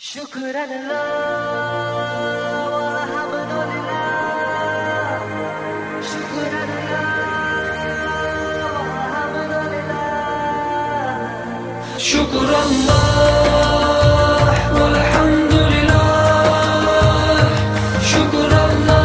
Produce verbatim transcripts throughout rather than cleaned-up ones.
Shukranallah walhamdulillah. Shukranallah walhamdulillah. Shukranallah walhamdulillah. Shukranallah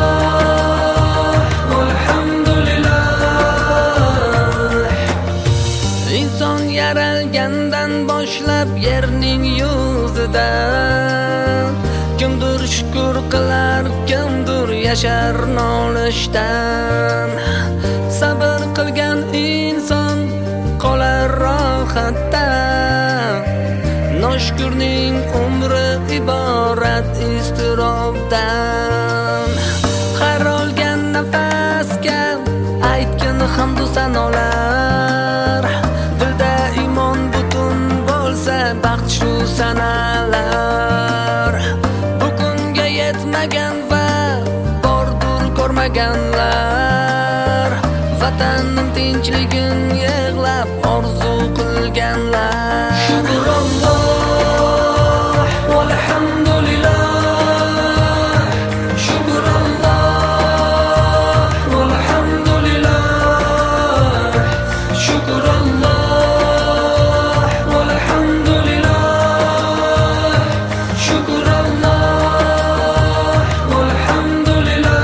walhamdulillah. İnson yaralgandan boshlab yerning yuzida kimdir shukr qilar, kimdir yashar nolishdan. Sabr qilgan inson qolar rohatda. Noshukurning umri iborat iztirobdan. Har olgan nafasga aytgin hamdu sanolar. Dilda iymon butun bo'lsa baxt shu sanalar. Bugunga yetmagan va bordur ko'rmaganlar. Vatanning tinchligin yig'lab orzu qilganlar. Shukronallah walhamdulillah. Shukronallah walhamdulillah. Shukronallah walhamdulillah. Shukronallah walhamdulillah.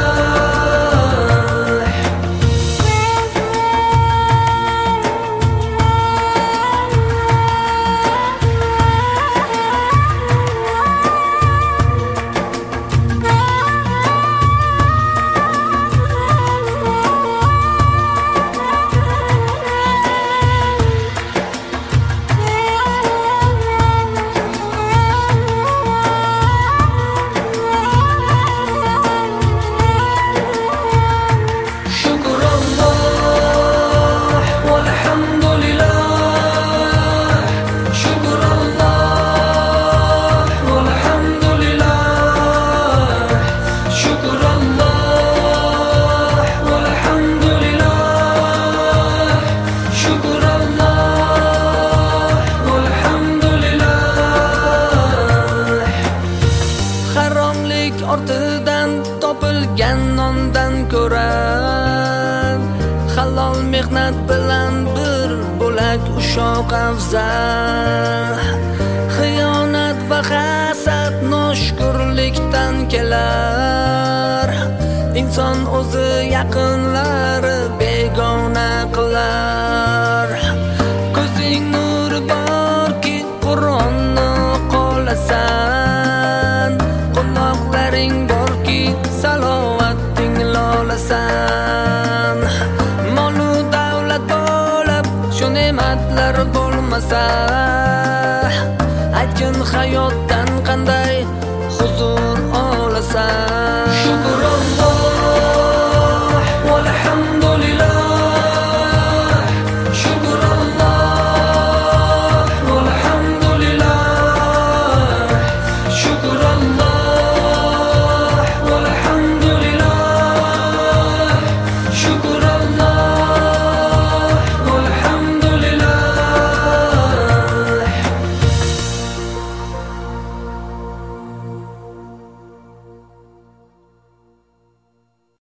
Ortidan topilgan nondan ko'ra halol mehnat bilan bir bo'lak ushoq afzal. Xiyonat va hasad noshukurlikdan kelar. Inson o'zi yaqinlari begona qilar. Ko'zing nuri borki Qur'onni qo'llasan. Quloqlaring borki salovat tinglolasan. Mol-u davlat bo'lib shu ne'matlar bo'lmasa aytgin hayotdan